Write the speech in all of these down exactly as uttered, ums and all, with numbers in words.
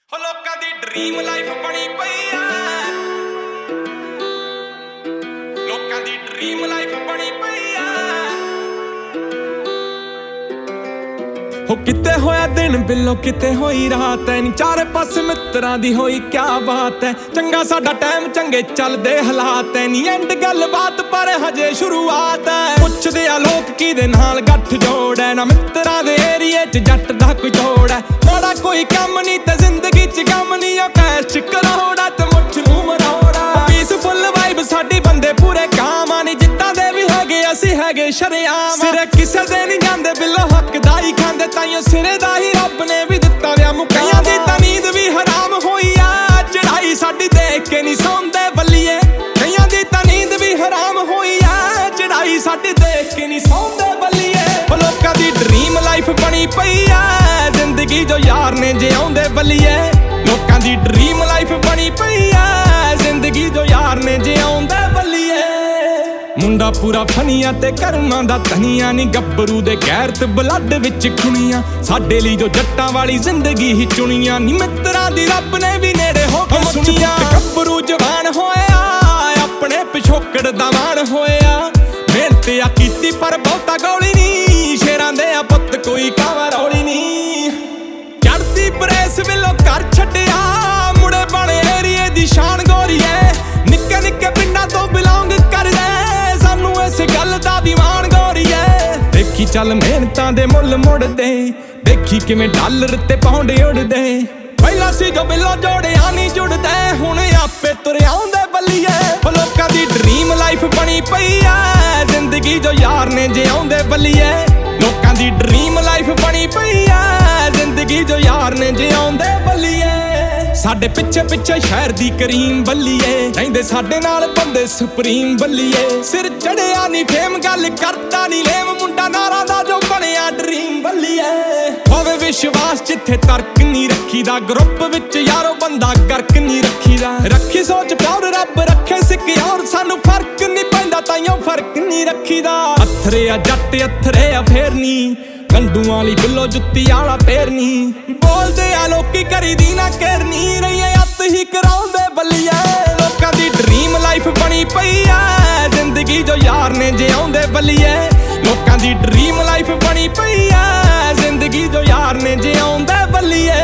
ਹੋ ਲੋਕਾਂ ਦੀ dream life ਬਣੀ ਪਈ ਆ, ਲੋਕਾਂ ਦੀ ਡ੍ਰੀਮ ਲਾਈਫ ਬਣੀ ਪਈ ਆ। ਹੋ ਕਿਤੇ ਹੋਇਆ ਦਿਨ ਬਿੱਲੋ ਕਿਤੇ ਹੋਈ ਰਾਤ ਐ ਨੀ ਚਾਰੇ ਪਾਸੇ ਮਿੱਤਰਾਂ ਦੀ ਹੋਈ ਕਿਆ ਬਾਤ ਐ। ਚੰਗਾ ਸਾਡਾ ਟਾਈਮ ਚੰਗੇ ਚੱਲਦੇ ਹਾਲਾਤ ਐ ਨੀ ਐਂਡ ਗੱਲ ਬਾਤ ਪਰ ਹਜੇ ਸ਼ੁਰੂਆਤ ਐ। ਪੁੱਛਦੇ ਆ ਲੋਕ ਕਿਹਦੇ ਨਾਲ ਗੱਠ ਜੋੜ ਐ, ਨਾ ਮਿੱਤਰਾਂ ਦੇ ਏਰੀਏ ਚ ਜੱਟ ਦਾ ਕੋਈ ਤੋੜ ਐ। ਮਾੜਾ ਕੋਈ ਕੰਮ ਨੀ ਤੇ ਜ਼ਿੰਦਗੀ ਚ ਗਮ ਨੀ, ਉਹ ਕੈਸ਼ ਚ ਕਰੋੜਾ ਤੇ ਮੁੱਛ ਨੂੰ ਮਰੋੜਾ। ਪੀਸਫੁੱਲ ਵਾਈਬ ਸਾਡੀ ਬੰਦੇ ਪੂਰੇ ਕਾਮ ਆ, ਨੀ ਜਿੱਦਾਂ ਦੇ ਵੀ ਹੈਗੇ ਅਸੀਂ ਹੈਗੇ ਸ਼ਰੇਆਮ। ਸਿਰੇ ਕਿਸੇ ਦੇ ਨੀ ਜਾਂਦੇ ਬਿੱਲੋ ਹੱਕ ਦਾ ਹੀ ਖਾਂਦੇ, ਤਾਈਓ ਸਿਰੇ ਦਾ ਹੀ ਰੱਬ ਨੇ ਵੀ ਦਿੱਤਾ ਵਿਆ ਮੁਕਈਆਂ ਦੀ ਤਾਂ ਨੀਂਦ ਵੀ ਹਰਾਮ ਹੋਈ ਆ। ਚੜਾਈ ਸਾਡੀ ਦੇਖ ਕੇ ਨੀ ਸੌਂਦੇ ਬੱਲੀਏ, ਕਈਆਂ ਦੀ ਤਾਂ ਨੀਂਦ ਵੀ ਹਰਾਮ ਹੋਈ ਆ। ਚੜਾਈ ਸਾਡੀ ਦੇਖ ਕੇ ਨੀ ਸੌਂਦੇ ਬੱਲੀਏ। ਉਹ ਲੋਕਾਂ ਦੀ ਡ੍ਰੀਮ ਲਾਈਫ ਬਣੀ ਪਈ ਆ, ਜ਼ਿੰਦਗੀ ਜੋ ਯਾਰ ਨੇ ਜਿਉਂਦੇ ਬੱਲੀਏ। ਲੋਕਾਂ ਦੀ ਡ੍ਰੀਮ ਲਾਈਫ ਬਣੀ ਪਈ ਆ, ਜ਼ਿੰਦਗੀ ਜੋ ਯਾਰ ਨੇ ਜਿਉਂਦੇ ਬੱਲੀਏ। ਮੁੰਡਾ ਪੂਰਾ ਫਨੀਆਂ ਤੇ ਕਰਮਾਂ ਦਾ ਧਨੀਆ, ਨੀ ਗੱਭਰੂ ਦੇ ਗੈਰਤ ਬਲੱਡ ਵਿੱਚ ਖੁਣੀਆਂ। ਸਾਡੇ ਲਈ ਜੋ ਜੱਟਾਂ ਵਾਲੀ ਜ਼ਿੰਦਗੀ ਹੀ ਚੁਣੀਆਂ, ਨੀ ਮਿੱਤਰਾਂ ਦੀ ਰੱਬ ਨੇ ਵੀ ਨੇੜੇ ਹੋ ਕੇ ਸੁਣੀਆਂ। ਗੱਭਰੂ ਜਵਾਨ ਹੋਇਆ ਆਪਣੇ ਪਿਛੋਕੜ ਦਾ ਮਾਣ ਹੋਇਆ, ਮਿਹਨਤ ਆ ਕੀਤੀ ਪਰ ਬਹੁਤਾ ਗੌਲੀ ਨੀ। ਸ਼ੇਰਾਂ ਦੇ ਆ ਪੁੱਤ ਕੋਈ ਕਾਵਾ ਰੌਲੀ ਨੀ, ਚੜਦੀ ਪ੍ਰੈਸ ਵੇਲੋਂ ਘਰ ਛੱਡਿਆ ਮੁੜੇ ਬਣੇ ਏਰੀਏ ਦੀ ਸ਼ਾਨ ਗੋਰੀਏ। ਨਿੱਕੇ ਨਿੱਕੇ ਪਿੰਡਾਂ ਤੋਂ ਬਿਲੋਂਗ ਕਰਦੇ, ਸਾਨੂੰ ਇਸ ਗੱਲ ਦਾ ਵੀ ਮਾਣ ਗੋਰੀਏ। ਦੇਖੀ ਚੱਲ ਮਿਹਨਤਾਂ ਦੇ ਮੁੱਲ ਮੁੜਦੇ, ਦੇਖੀ ਕਿਵੇਂ ਡਾਲਰ ਤੇ ਪਾਉਂਡ ਉੜਦੇ। ਪਹਿਲਾਂ ਸੀ ਜੋ ਬਿੱਲੋ ਜੋੜਿਆ ਨਹੀਂ ਜੁੜਦੇ, ਹੁਣ ਆਪੇ ਤੁਰ ਆਉਂਦੇ ਬੱਲੀਏ। ਉਹ ਲੋਕਾਂ ਦੀ ਡ੍ਰੀਮ ਲਾਈਫ ਬਣੀ ਪਈ ਆ, ਜ਼ਿੰਦਗੀ ਜੋ ਯਾਰ ਨੇ ਜਿਉਂਦੇ ਬੱਲੀਏ। ਲੋਕਾਂ ਦੀ ਡ੍ਰੀਮ ਲਾਈਫ ਬਣੀ ਪਈ ਆ, ਜ਼ਿੰਦਗੀ ਜੋ ਯਾਰ ਨੇ ਜਿਉਂਦੇ ਬੱਲੀਏ। ਸਾਡੇ ਪਿੱਛੇ ਪਿੱਛੇ ਸ਼ਹਿਰ ਦੀ ਕਰੀਮ ਬੱਲੀਏ, ਰਹਿੰਦੇ ਸਾਡੇ ਨਾਲ ਬੰਦੇ ਸੁਪਰੀਮ ਬੱਲੀਏ। ਸਿਰ ਚੜਿਆ ਨੀ ਫੇਮ ਗੱਲ ਕਰਦਾ ਨੀ ਲੇਮ, ਮੁੰਡਾ ਨਾਰਾ ਦਾ ਜੋ ਬਣਿਆ ਡ੍ਰੀਮ ਬੱਲੀਏ। ਹੋਵੇ ਵਿਸ਼ਵਾਸ ਜਿੱਥੇ ਤਰਕ ਨੀ ਰੱਖੀਦਾ, ਗਰੁੱਪ ਵਿੱਚ ਯਾਰੋ ਬੰਦਾ ਕਰਕ ਨੀ ਰੱਖੀਦਾ। ਰੱਖੀ ਸੋਚ ਪਿਆਰ ਰੱਬ ਰੱਖੇ ਸਿੱਕਿਆਰ, ਸਾਨੂੰ ਫਰਕ ਨੀ ਪੈਂਦਾ ਤਾਈਓ ਫਰਕ ਨੀ ਰੱਖੀਦਾ। ਅਥਰੇ ਆ ਜੱਟ ਅਥਰੇ ਆ ਫੇਰ ਨੀ, ਗੰਡੂਆਂ ਵਾਲੀ ਬਿੱਲੋ ਜੁੱਤੀ ਆਲਾ ਫੇਰ ਨੀ। ਬੋਲਦੇ ਆ ਲੋਕੀ ਕਰੀਦੀ ਨਾ ਕਰਨੀ, ਰਹੀਏ ਅੱਤ ਹੀ ਕਰਾਉਂਦੇ ਬੱਲੀਏ। ਲੋਕਾਂ ਦੀ ਡ੍ਰੀਮ ਲਾਈਫ ਬਣੀ ਪਈ ਆ, ਜ਼ਿੰਦਗੀ ਜੋ ਯਾਰ ਨੇ ਜਿਉਂਦੇ ਬੱਲੀਏ। ਲੋਕਾਂ ਦੀ ਡ੍ਰੀਮ ਲਾਈਫ ਬਣੀ ਪਈ ਆ, ਜ਼ਿੰਦਗੀ ਜੋ ਯਾਰ ਨੇ ਜਿਉਂਦੇ ਬੱਲੀਏ।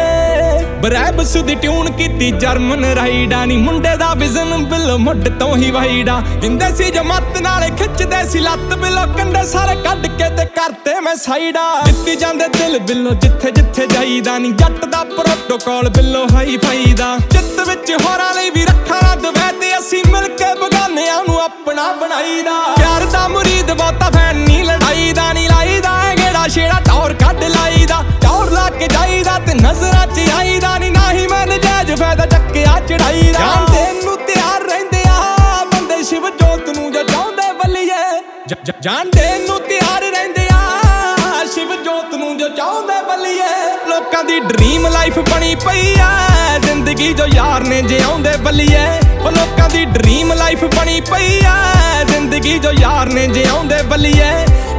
ਬਰੈਬਸ ਦੀ ਟਿਊਨ ਕੀਤੀ ਜਰਮਨ ਰਾਈਡਾ, ਨੀ ਮੁੰਡੇ ਦਾ ਵਿਜ਼ਨ ਬਿੱਲੋ ਮੁੱਢ ਤੋਂ ਹੀ ਵਾਈਡਾ। ਜਿੰਦੇ ਸੀ ਜਮਾਤ ਨਾਲੇ ਖਿੱਚਦੇ ਸੀ ਲੱਤ, ਬਿੱਲੋ ਕੰਡੇ ਸਾਰੇ ਕੱਢ ਕੇ ਤੇ ਕਰਤੇ ਮੈਂ ਸਾਈਡਾ। ਜਿੱਤੀ ਜਾਂਦੇ ਦਿਲ ਬਿੱਲੋ ਜਿੱਥੇ ਜਿੱਥੇ ਜਾਈਦਾ, ਨੀ ਜੱਟ ਦਾ ਪ੍ਰੋਟੋਕਾਲ ਬਿੱਲੋ ਹਾਈ ਫਾਈਦਾ। ਚਿੱਤ ਵਿੱਚ ਹੋਰਾਂ ਲਈ ਵੀ ਰੱਖਾਂ ਨਾ ਦਵੇ, ਤੇ ਅਸੀਂ ਮਿਲ ਕੇ ਬਗਾਨਿਆਂ ਨੂੰ ਆਪਣਾ ਬਣਾਈਦਾ। ਪਿਆਰ ਦਾ ਮੁਰੀਦ ਬਹੁਤਾ ਫੈਨ ਨੀ ਲੜਾਈ ਦਾ, ਨੀ ਲਾਈਦਾ ਗੇੜਾ ਛੇੜਾ ਟੌਰ ਕੱਢ ਲਾਈਦਾ। ਟੌਰ ਲਾ ਕੇ ਜਾਈਦਾ ਤੇ ਨਜ਼ਰਾਂ ਚ ਆਈਦਾ, ਨੀ ਨਾ ਹੀ ਮੈਂ ਨਜਾਇਜ਼ ਫਾਇਦਾ ਚੱਕਿਆ ਚੜਾਈ ਦਾ। ਜਾਨ ਦੇਣ ਨੂੰ ਤਿਆਰ ਰਹਿੰਦੇ ਆ ਬੰਦੇ ਸ਼ਿਵ ਜੋਤ ਨੂੰ ਜੋ ਚਾਹੁੰਦੇ ਬੱਲੀਏ। ਜਾਨ ਦੇਣ ਨੂੰ ਤਿਆਰ ਰਹਿੰਦੇ ਆ ਸ਼ਿਵ ਜੋਤ ਨੂੰ ਜੋ ਚਾਹੁੰਦੇ ਬੱਲੀਏ। ਲੋਕਾਂ ਦੀ ਡ੍ਰੀਮ ਲਾਈਫ ਬਣੀ ਪਈ ਆ, ਜ਼ਿੰਦਗੀ ਜੋ ਯਾਰ ਨੇ ਜਿਉਂਦੇ ਬੱਲੀਏ। ਉਹ ਲੋਕਾਂ ਦੀ ਡ੍ਰੀਮ ਲਾਈਫ ਬਣੀ ਪਈ ਆ, ਜ਼ਿੰਦਗੀ ਜੋ ਯਾਰ ਨੇ ਜਿਉਂਦੇ ਬੱਲੀਏ।